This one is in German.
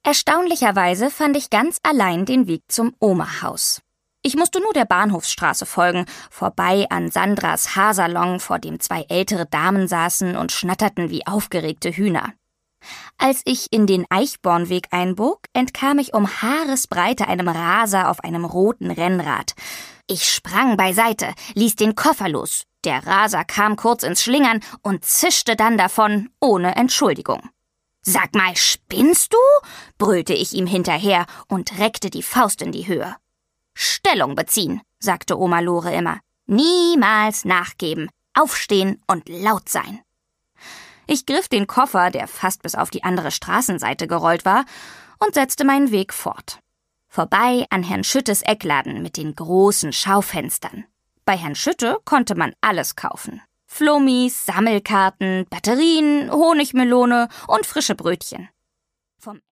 Erstaunlicherweise fand ich ganz allein den Weg zum Oma-Haus. Ich musste nur der Bahnhofsstraße folgen, vorbei an Sandras Haarsalon, vor dem 2 ältere Damen saßen und schnatterten wie aufgeregte Hühner. Als ich in den Eichbornweg einbog, entkam ich um Haaresbreite einem Raser auf einem roten Rennrad. Ich sprang beiseite, ließ den Koffer los. Der Raser kam kurz ins Schlingern und zischte dann davon, ohne Entschuldigung. »Sag mal, spinnst du?« brüllte ich ihm hinterher und reckte die Faust in die Höhe. »Stellung beziehen«, sagte Oma Lore immer. »Niemals nachgeben, aufstehen und laut sein.« Ich griff den Koffer, der fast bis auf die andere Straßenseite gerollt war, und setzte meinen Weg fort. Vorbei an Herrn Schüttes Eckladen mit den großen Schaufenstern. Bei Herrn Schütte konnte man alles kaufen. Flummis, Sammelkarten, Batterien, Honigmelone und frische Brötchen. Vom